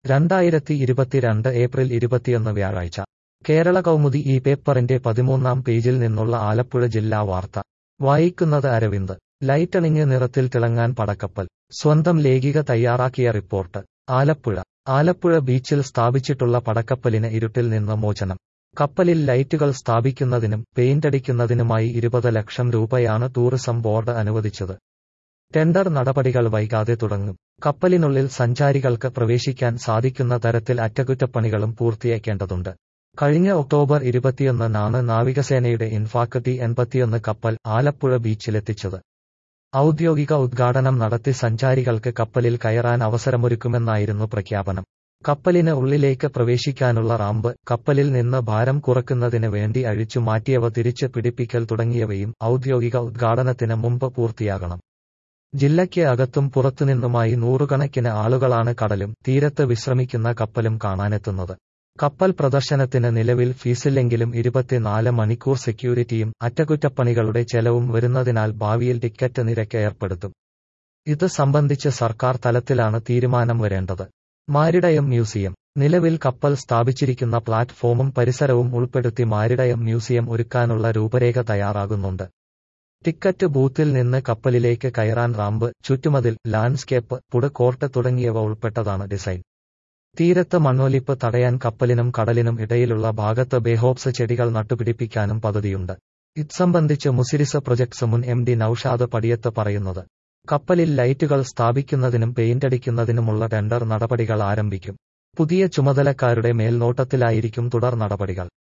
2022 April 21 വ്യാഴാഴ്ച കേരള കൗമുദി ഈ പേപ്പറിന്റെ 13-ാം പേജിൽ നിന്നുള്ള ആലപ്പുഴ ജില്ലാ വാർത്ത വായിക്കുന്നത് അരവിന്ദ്. ലൈറ്റണിങ് നിറത്തിൽ തിളങ്ങാൻ പടക്കപ്പൽ. സ്വന്തം ലേഖിക തയ്യാറാക്കിയ റിപ്പോർട്ട്. ആലപ്പുഴ ബീച്ചിൽ സ്ഥാപിച്ചിട്ടുള്ള പടക്കപ്പലിന് ഇരുട്ടിൽ നിന്ന് മോചനം. കപ്പലിൽ ലൈറ്റുകൾ സ്ഥാപിക്കുന്നതിനും പെയിന്റടിക്കുന്നതിനുമായി 20 ലക്ഷം രൂപയാണ് ടൂറിസം ബോർഡ് അനുവദിച്ചത്. ടെൻഡർ നടപടികൾ വൈകാതെ തുടങ്ങും. കപ്പലിനുള്ളിൽ സഞ്ചാരികൾക്ക് പ്രവേശിക്കാൻ സാധിക്കുന്ന തരത്തിൽ അറ്റകുറ്റപ്പണികളും പൂർത്തിയാക്കേണ്ടതുണ്ട്. കഴിഞ്ഞ ഒക്ടോബർ 21-നാണ് നാവികസേനയുടെ ഇൻഫാക് T-81 കപ്പൽ ആലപ്പുഴ ബീച്ചിലെത്തിച്ചത്. ഔദ്യോഗിക ഉദ്ഘാടനം നടത്തി സഞ്ചാരികൾക്ക് കപ്പലിൽ കയറാൻ അവസരമൊരുക്കുമെന്നായിരുന്നു പ്രഖ്യാപനം. കപ്പലിന് ഉള്ളിലേക്ക് പ്രവേശിക്കാനുള്ള റാമ്പ്, കപ്പലിൽ നിന്ന് ഭാരം കുറയ്ക്കുന്നതിന് വേണ്ടി അഴിച്ചു മാറ്റിയവ തിരിച്ച് പിടിപ്പിക്കൽ തുടങ്ങിയവയും ഔദ്യോഗിക ഉദ്ഘാടനത്തിന് മുമ്പ് പൂർത്തിയാകണം. ജില്ലയ്ക്ക് അകത്തും പുറത്തുനിന്നുമായി നൂറുകണക്കിന് ആളുകളാണ് കടലും തീരത്ത് വിശ്രമിക്കുന്ന കപ്പലും കാണാനെത്തുന്നത്. കപ്പൽ പ്രദർശനത്തിന് നിലവിൽ ഫീസില്ലെങ്കിലും 24 മണിക്കൂർ സെക്യൂരിറ്റിയും അറ്റകുറ്റപ്പണികളുടെ ചെലവും വരുന്നതിനാൽ ഭാവിയിൽ ടിക്കറ്റ് നിരക്ക് ഏർപ്പെടുത്തും. ഇത് സംബന്ധിച്ച് സർക്കാർ തലത്തിലാണ് തീരുമാനം വരേണ്ടത്. Maritime museum. നിലവിൽ കപ്പൽ സ്ഥാപിച്ചിരിക്കുന്ന പ്ലാറ്റ്ഫോമും പരിസരവും ഉൾപ്പെടുത്തി മാരിടയം മ്യൂസിയം ഒരുക്കാനുള്ള രൂപരേഖ തയ്യാറാകുന്നുണ്ട്. ടിക്കറ്റ് ബൂത്തിൽ നിന്ന് കപ്പലിലേക്ക് കയറാൻ റാമ്പ്, ചുറ്റുമതിൽ, ലാൻഡ്സ്കേപ്പ്, ഫുഡ് കോർട്ട് തുടങ്ങിയവ ഉൾപ്പെട്ടതാണ് ഡിസൈൻ. തീരത്ത് മണ്ണൊലിപ്പ് തടയാൻ കപ്പലിനും കടലിനും ഇടയിലുള്ള ഭാഗത്ത് ബേഹോപ്സ് ചെടികൾ നട്ടുപിടിപ്പിക്കാനും പദ്ധതിയുണ്ട്. ഇത് സംബന്ധിച്ച് മുസിരിസ് പ്രൊജക്ട്സ് മുൻ MD നൌഷാദ് പടിയത്ത് പറയുന്നത്. കപ്പലിൽ ലൈറ്റുകൾ സ്ഥാപിക്കുന്നതിനും പെയിന്റടിക്കുന്നതിനുമുള്ള ടെൻഡർ നടപടികൾ ആരംഭിക്കും. പുതിയ ചുമതലക്കാരുടെ മേൽനോട്ടത്തിലായിരിക്കും തുടർ നടപടികൾ.